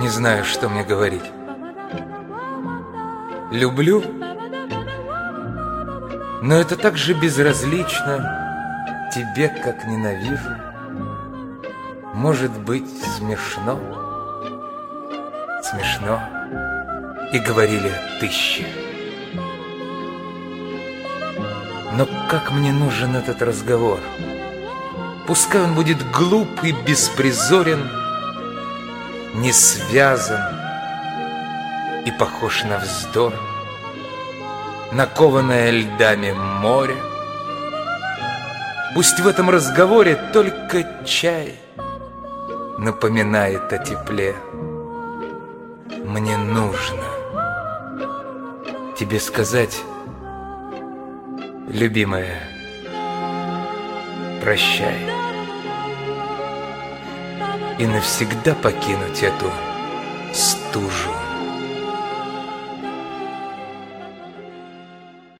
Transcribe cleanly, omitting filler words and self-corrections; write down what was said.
знаю, что мне говорить. Люблю, но это так же безразлично тебе, как ненавижу. Может быть, смешно, смешно, и говорили тысячи. Но как мне нужен этот разговор? Пускай он будет глуп и беспризорен, не связан и похож на вздор, на кованное льдами море. Пусть в этом разговоре только чай напоминает о тепле. Мне нужно тебе сказать, любимая, прощай, и навсегда покинуть эту стужу.